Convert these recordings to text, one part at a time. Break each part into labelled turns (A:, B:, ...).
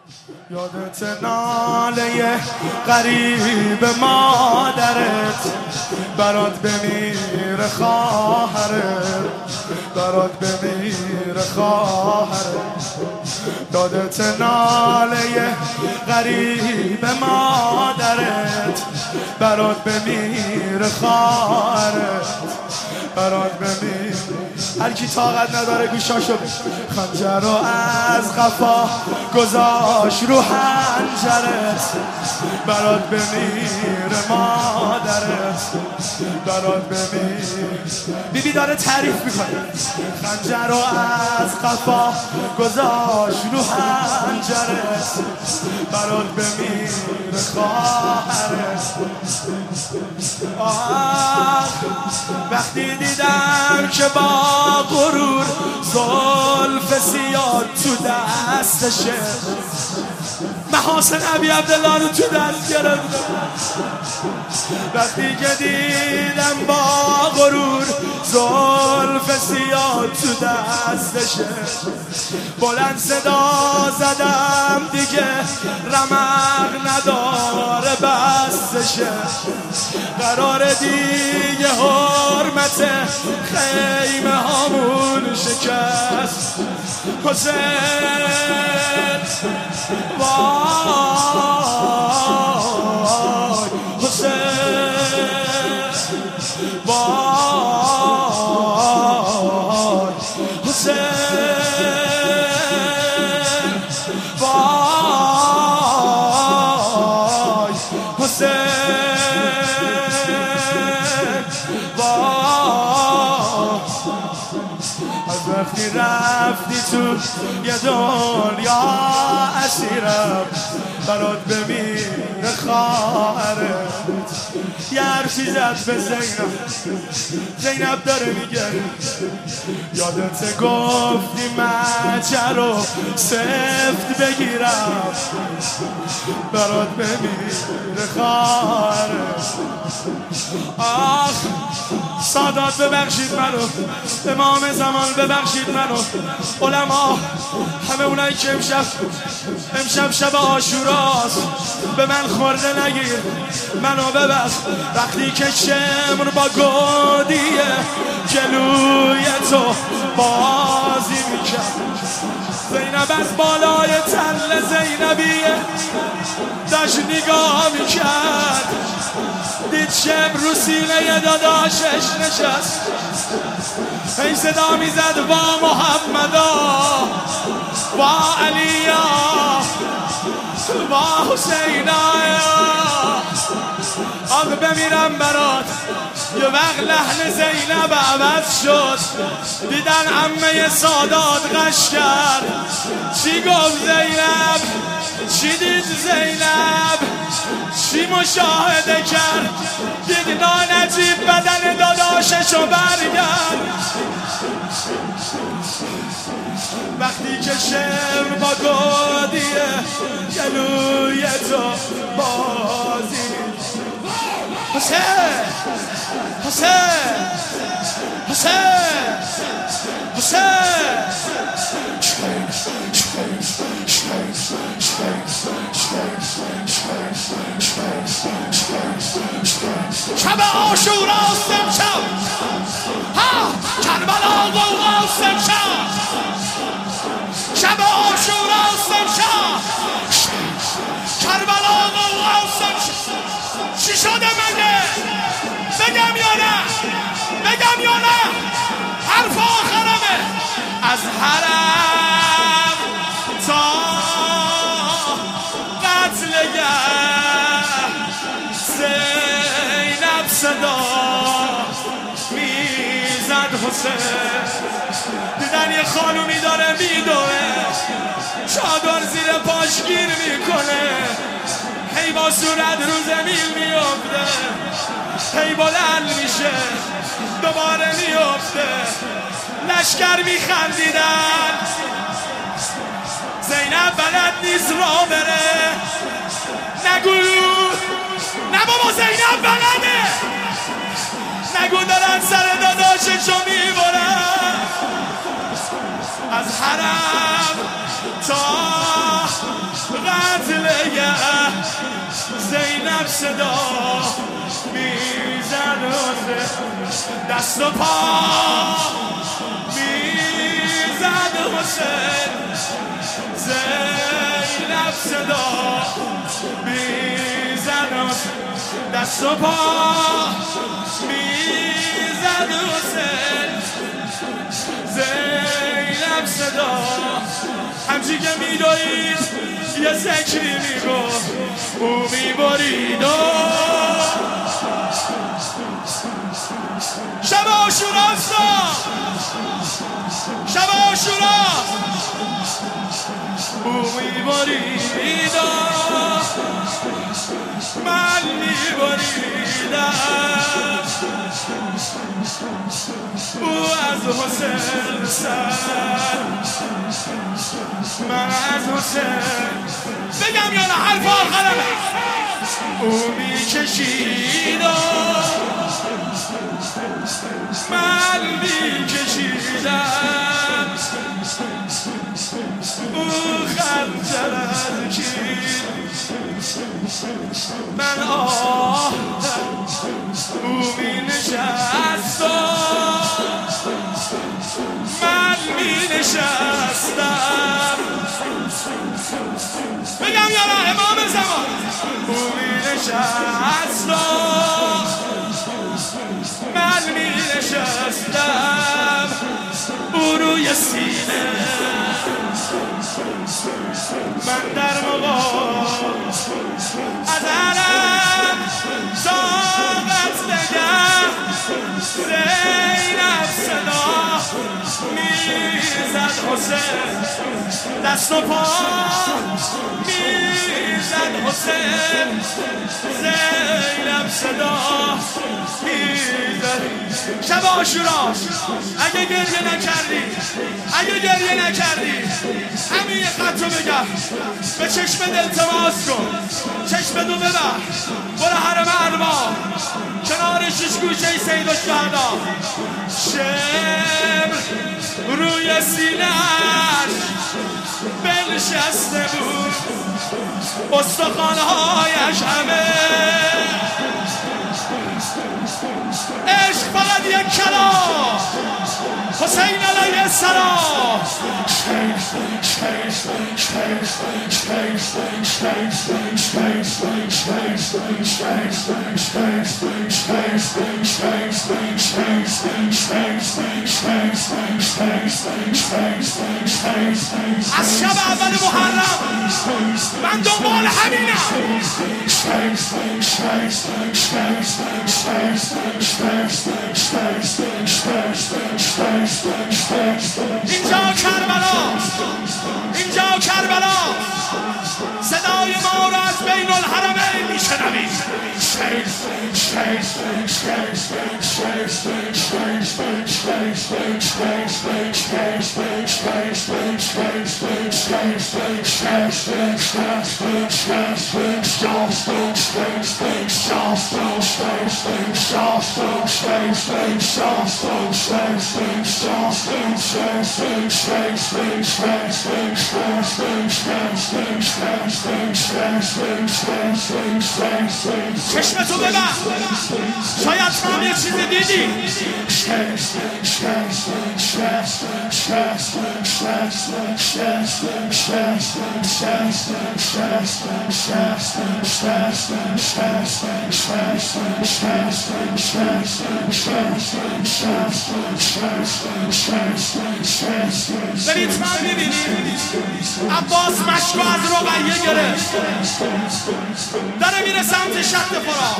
A: یادت ناله غریب مادرت برات بمیره خواهرت، برات بمیره خواهرت. یادت ناله غریب مادرت برات بمیره خواهرت، برات بمیره. هر کی طاقت نداره گوشاشو خنجر رو از قفا گذاشت رو حنجرت، برات بمیره مادرت، برات بمیره. بیبی داره تعریف میکنه. خنجر رو از قفا گذاشت رو حنجرت، برات بمیره خواهرت. وقتی دیدم که با غرور زلف سیاه تو دستشه، محاسن ابی عبدالله رو تو دست گرفتم. وقتی که دیدم با غرور زلف سیاه تو دستشه، بلند صدا زدم دیگه رمق نداره بستشه. قرار دیگه حرمت خیمه هامون شکست. حسین وای حسین وای حسین وای حسین وقتی رفتی تو یه دنیا اسیرم، برات بمیره خواهرت. یه حرفی زد به زینب داره میگه یادت گفتی مچه رو سفت بگیرم، برات بمیره خواهرت. آخ سادات ببخشید منو، امام زمان ببخشید منو، علما، همه اونایی که امشب شب عاشوراست به من خورده نگیر، منو ببخش. وقتی که شمر با گودیه جلوی تو بازی میکرد، زینب از بالای تل زینبیه داشت نگاه میکرد، دید شمر رو سینه داداشش نشست، این صدا میزد با محمدا، با علیا، با حسینا. آب بمیرم برات. یه وقت لحن زینب عوض شد، دیدن عمه سادات غش کرد. چی گفت زینب؟ چی دید زینب؟ چی مشاهده کرد؟ دید نانجیب بدن داداششو برگرد. وقتی که شمر با گودیه گلوی تو بازی. حسین حسین حسین حسین شب عاشوراست امشب، کربلا غوغاست امشب، شب عاشوراست امشب، کربلا غوغاست امشب. چی شده مگه؟ بگم یا نه؟ بگم یا نه؟ حرف آخرمه. از حرم تا قتلگه زینب صدا میزد حسین. دیدن یه خانومی داره میدوه، چادر زیر پاش گیر میکنه، هی با صورت رو زمین میفته، هی بلند میشه دوباره میفته. لشکر میخندیدن، زینب بلد نیست را بره. نگو نه بابا زینب بلده، نگو دارن سر داداششو میبرن. از حرم تا زینب صدا میزد حسین دست و پا میزد حسین زینب صدا میزد حسین دست و پا میزد حسین زینب صدا همچی که میدارید یه ذکری میگفت او میبرید شب عاشوراستا شب عاشورا او میبرید من میبریدم او از حسین سر من از حسین بگم یا نه حرف آخرمه او میکشید من میکشیدم او خنجر از کید من آه او می نشست من می نشستم بگم یا نه امام زمان او می نشست من می نشستم او روی سینه من در مقام از علم ساقت نگه زینب صدا میزد حسین دست و پا میزد حسین زینب صدا میزد شب عاشورا اگه گریه نکردی همین یه خط رو بگم به چشم التماس کن چشم دو ببر برو حرم ارباب کنار شش گوشه سید الشهدا شمر روی سینه‌اش بنشسته بود استخوان‌هایش همه عشق فقط یک کلام حسین علیه السلام از شب اول محرم من دنبال همینم اینجا کربلا صدای ما را از بین الحرمین میشنوید چشمتو ببر شاید تو هم یه چیزی دیدی برید من میبینید عباس مشکو از رقیه گرفت داره میره سمت شط فرات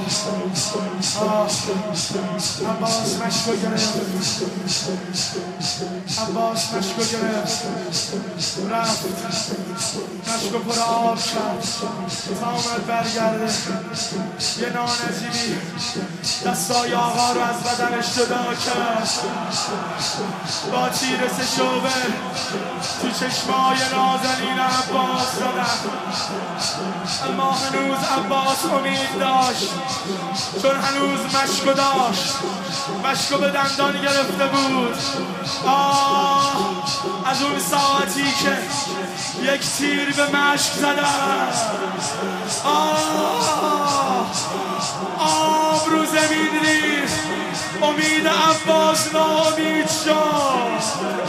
A: عباس مشکو گرفت، عباس مشکو گرفت، رفت مشکو پر آب کرد تا اومد برگرده. یه نانجیبی دستای آقا رو از بدنش جدا کرد، با تیر سه شعبه تو چشمای نازنین عباس زدن. اما هنوز عباس امید داشت، چون هنوز مشکو داشت، مشکو به دندان گرفته بود. از اون ساعتی که یک تیر به مشک زدن، آب رو زمین ریخت، امید عباس ناامید شد.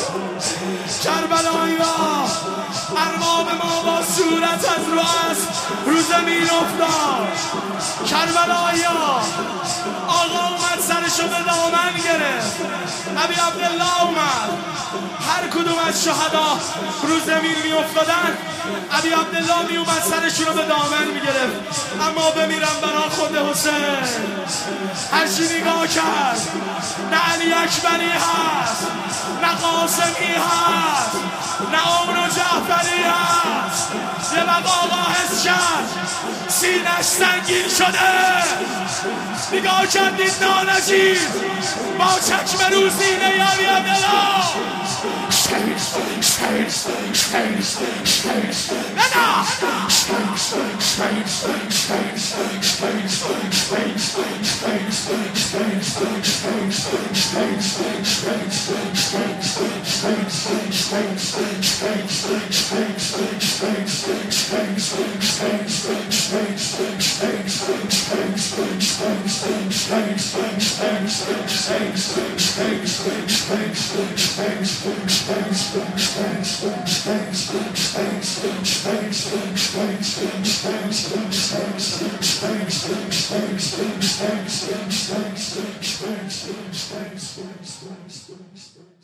A: کربلایی‌ها ارباب ما با صورت از رو اسب رو زمین افتاد. کربلایی‌ها آقا اومد سرشو به دامن گرفت، ابی عبدالله اومد. هر کدوم از شهدا رو زمین می افتادن، ابی عبدالله می اومد سرشون رو به دامن می گرفت. اما بمیرم برا خود حسین. هرچی نگاه کرد، نه علی اکبری هست، نه قاسمی هست، نه عمرو جعفری هست. یه وقت آقا حس کرد سینش سنگین شده، نگاه کردید نانجیب با چکمه رو سینه ابی عبدالله. Thanks.